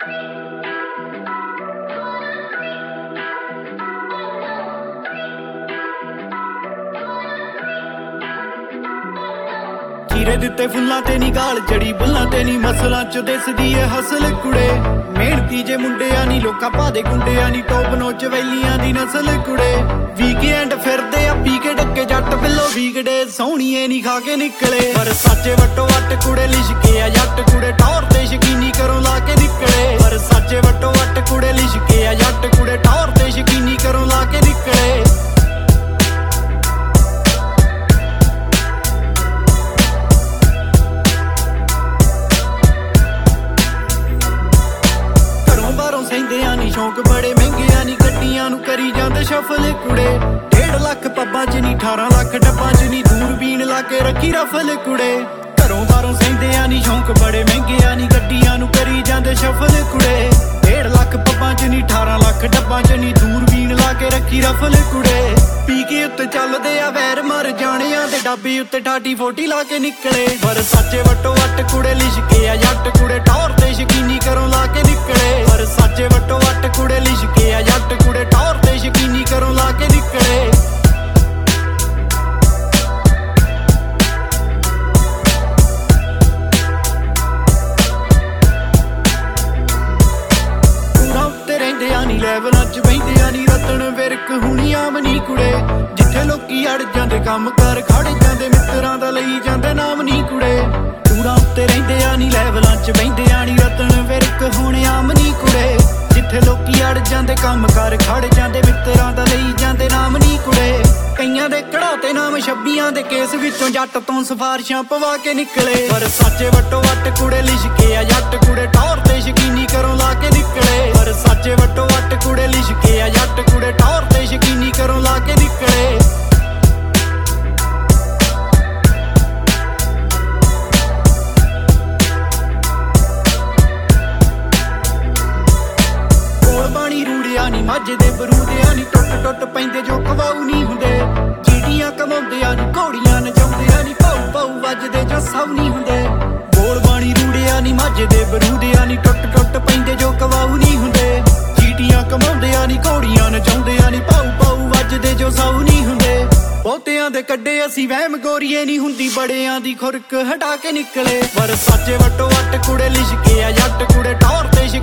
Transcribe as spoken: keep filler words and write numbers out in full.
ਚੀਰੇ ਦਿੱਤੇ ਫੁੱਲਾਂ ਤੇ ਨੀ ਗਾਲ ਜੜੀ ਬੁੱਲਾਂ ਤੇ ਨੀ ਮਸਲਾਂ ਚ ਦਿਸਦੀ ਏ ਹਸਲ ਕੁੜੇ। ਮਿਹਨਤੀ ਜੇ ਮੁੰਡਿਆਂ ਨੀ ਲੋਕਾਂ ਭਾਦੇ ਗੁੰਡਿਆਂ ਨੀ ਟੋਪ ਨੋਚ ਵੈਲੀਆਂ ਦੀ ਨਸਲ ਕੁੜੇ। ਵੀਕਐਂਡ ਫਿਰਦੇ ਆ ਪੀ ਕੇ ਡੱਕੇ ਜੱਟ ਬਿੱਲੋ ਵੀਕਡੇ ਸੋਹਣੀਏ ਨੀ ਖਾ ਕੇ ਨਿਕਲੇ। ਪਰ ਸੱਚੇ ਵੱਟੋ ਵੱਟ ਕੁੜੇ ਲਿਸ਼ਕੇ ਆ ਜੱਟ ਕੁੜੇ ਟੌਰ ਤੇ ਸ਼ਕੀਨੀ ਕਰੋਂ ਲਾ ਕੇ ਨਿਕਲੇ। ਪਰ ਸੱਚੇ ਵੱਟੋ ਵੱਟ ਕੁੜੇ ਲਿਸ਼ਕੇ ਆ ਜੱਟ ਕੁੜੇ ਟੌਰ ਤੇ ਸ਼ਕੀਨੀ ਕਰੋਂ ਲਾ ਕੇ ਨਿਕਲੇ। ਸਹਿੰਦਿਆਂ ਨੀ ਸ਼ੌਂਕ ਬੜੇ ਮਹਿੰਗਿਆਂ ਨੀ ਗੱਡੀਆਂ ਨੂੰ ਕਰੀ ਜਾਂਦੇ ਸ਼ਫਲ ਕੁੜੇ। ਡੇਢ ਲੱਖ ਪੱਬਾਂ ਚ ਨੀ ਅਠਾਰਾਂ ਲੱਖ ਡੱਬਾਂ ਚ ਨੀ ਦੂਰਬੀਨ ਲਾ ਕੇ ਰੱਖੀ ਰਫਲ ਕੁੜੇ। ਘਰੋਂ ਬਾਹਰੋਂ ਸਹਿੰਦਿਆਂ ਨੀ ਸ਼ੌਂਕ ਬੜੇ ਮਹਿੰਗਿਆਂ ਨੀ ਗੱਡੀਆਂ ਨੂੰ ਕਰੀ ਜਾਂਦੇ ਸ਼ਫਲ ਕੁੜੇ। ਡੇਢ ਲੱਖ ਪੱਬਾਂ ਚ ਨੀ ਅਠਾਰਾਂ ਲੱਖ ਡੱਬਾਂ ਚ ਨੀ ਦੂਰਬੀਨ ਲਾ ਕੇ ਰੱਖੀ ਰਫਲ ਕੁੜੇ। ਪੀ ਕੇ ਉੱਤੇ ਚੱਲਦੇ ਆ ਵੈਰ ਮਰ ਜਾਣਿਆਂ ਦੇ ਡਾਬੀ ਉੱਤੇ ਠਾਟੀ ਫੋਟੀ ਲਾ ਕੇ ਨਿਕਲੇ। ਪਰ ਸੱਚੇ ਵੱਟੋ ਵੱਟ ਕੁੜੇ ਲਿਸ਼ਕੇ ਆ ਜੱਟ ਕੁੜੇ ਟੌਰ ਤੇ ਸ਼ਕੀਨੀ ਕਰੋਂ ਲਾ ਕੇ ਨਿਕਲੇ। ਪਰ ਸੱਚੇ ਵੱਟੋ ਵੱਟ ਕੁੜੇ ਲਿਸ਼ਕੇ ਆ ਜੱਟ ਕੁੜੇ ਟੌਰ ਤੇ ਸ਼ਕੀਨੀ ਕਰੋਂ ਲਾ ਕੇ ਨਿਕਲੇ। ਰਹਿੰਦਿਆਂ ਨੀ ਲੈਵਲਾਂ ਚ ਬਹਿੰਦਿਆਂ ਨੀ ਰਤਨ ਵਿਰਕ ਹੁਣੀ ਆਮਨੀ ਕੁੜੇ। ਜਿੱਥੇ ਲੋਕੀ ਅੜ ਜਾਂਦੇ ਕੰਮ ਕਰ ਖੜ ਜਾਂਦੇ ਮਿੱਤਰਾਂ ਦਾ ਲਈ ਜਾਂਦੇ ਨਾਮ ਨੀ ਕੁੜੇ। ਟੂਰਾਂ ਉੱਤੇ ਰਹਿੰਦਿਆਂ ਨੀ ਲੈਵਲਾਂ ਚ ਬਹਿੰਦਿਆਂ ਨੀ ਰਤਨ ਵਿਰਕ ਹੁਣ ਆਮਨੀ ਕੁੜੇ। ਜਿੱਥੇ ਲੋਕੀ ਅੜ ਜਾਂਦੇ ਕੰਮ ਕਰ ਖੜ ਜਾਂਦੇ ਮਿੱਤਰਾਂ ਦਾ ਲਈ ਜਾਂਦੇ ਨਾਮ ਨੀ ਕੁੜੇ। ਕਈਆਂ ਦੇ ਕਢਾਤੇ ਨਾਮ ਛੱਬੀਆਂ ਦੇ ਕੇਸ ਵਿੱਚੋਂ ਜੱਟ ਤੋਂ ਸਿਫਾਰਿਸ਼ਾਂ ਪਵਾ ਕੇ ਨਿਕਲੇ। ਪਰ ਸੱਚੇ ਵੱਟੋ ਵੱਟ ਕੁੜੇ ਲਿਸ਼ਕੇ ਆ ਜੱਟ ਕੁੜੇ ਟੌਰ ਤੇ ਸ਼ਕੀਨੀ ਕਰੋਂ ਲਾ ਕੇ ਨਿਕਲੇ। ਪਰ ਸੱਚੇ ਵੱਟੋ ਵੱਟ ਕੁੜੇ ਲਿਸ਼ਕੇ ਆ ਜੱਟ ਕੁੜੇ ਟੌਰ ਤੇ ਸ਼ਕੀਨੀ ਕਰੋਂ ਲਾ ਕੇ ਨਿਕਲੇ। ਕੋਲ ਬਾਣੀ ਰੂੜਿਆ ਨੀ ਮਾਝੇ ਦੇ ਬਰੂਦਿਆਂ ਨੀ ਟੁੱਟ ਟੁੱਟ ਪੈਂਦੇ ਜੋ ਖਵਾਊ ਨੀ ਹੁੰਦੇ। ਚੀਟੀਆਂ ਕਮਾਉਂਦਿਆਂ ਨੀ ਘੋੜੀਆਂ ਨਚਾਉਂਦਿਆਂ ਨੀ ਭਾਊ ਭਾਊ ਵੱਜਦੇ ਜੋ ਸਭ ਨੀ ਹੁੰਦੇ। ਕੋਲ ਬਾਣੀ ਰੂੜਿਆ ਨੀ ਮਾਝੇ ਦੇ ਬਰੂਦਿਆਂ ਨੀ ਟੁੱਟ ਟੁੱਟ ਪੈਂਦੇ ਜੋ ਖਵਾਊ ਨੀ ਹੁੰਦੇ। ਚੀਟੀਆਂ ਕਮਾਉਂਦਿਆਂ ਨੀ ਘੋੜੀਆਂ ਨਚਾਉਂਦਿਆਂ ਨੀ ਭਾਊ ਭਾਊ ਵੱਜਦੇ ਜੋ ਸਭ ਨੀ ਹੁੰਦੇ। ਬਹੁਤਿਆਂ ਦੇ ਕੱਢੇ ਅਸੀਂ ਵਹਿਮ ਗੋਰੀਏ ਨੀ ਹੁੰਦੀ ਬੜਿਆਂ ਦੀ ਖੁਰਕ ਹਟਾ ਕੇ ਨਿਕਲੇ। ਪਰ ਸੱਚੇ ਵੱਟੋ ਵੱਟ ਕੁੜੇ ਲਿਸ਼ਕੇ ਆ ਜੱਟ ਕੁੜੇ ਟੌਰ ਤੇ